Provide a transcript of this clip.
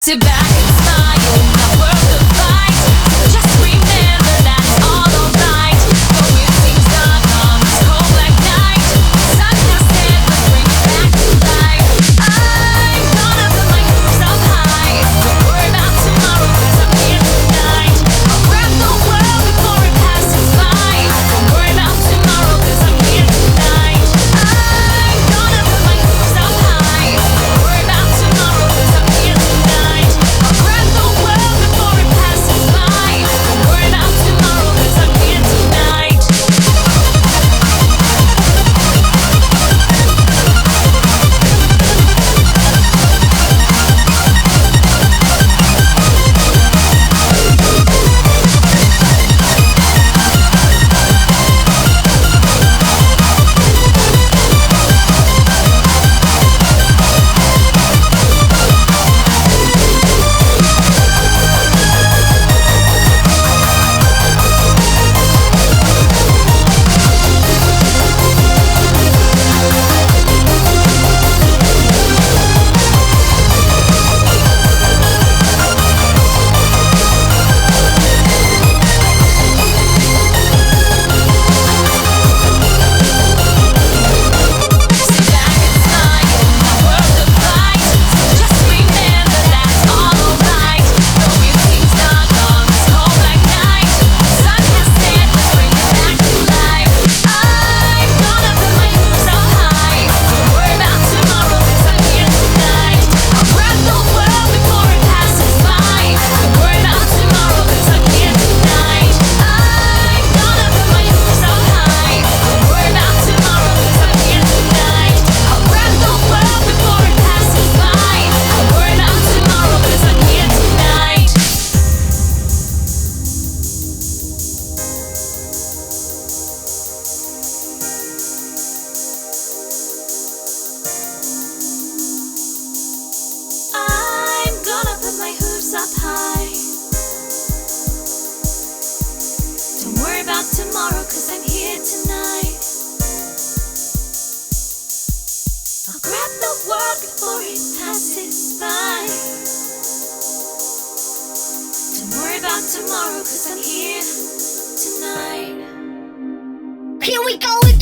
Sit back and smile, not worth the fight. Just remember that's all alright. Go with things done on this cold black night. Sun has set, let's bring it back to life. I'm gonna put my hopes up high. Don't worry about tomorrow, 'cause I'm here tonight. I'll grab the world before it passes by. Don't worry about tomorrow, 'cause I'm here tonight. I'm gonna put my hopes up high. Don't worry about tomorrow, 'cause I'm here tonight. I'll grab the world before it passes by. Don't worry about tomorrow, 'cause I'm here tonight. Sit back and smile, not worth the fight. Just remember that's all alright. Go with things done on this cold black night. Sun has set, let's bring it back to life. I'm gonna put my hopes up high. Don't worry about tomorrow, 'cause I'm here tonight. I'll grab the world before it passes by. Don't worry about tomorrow, 'cause I'm here tonight. I'm gonna put my hopes up high. Don't worry about tomorrow, 'cause I'm here tonight. I'll grab the world before it passes by. Don't worry about tomorrow, 'cause I'm here tonight. I'm gonna put my hooves up high. Don't worry about tomorrow, 'cause I'm here tonight. I'll grab the world before it passes by. Don't worry about tomorrow, 'cause I'm here tonight. Here we go again.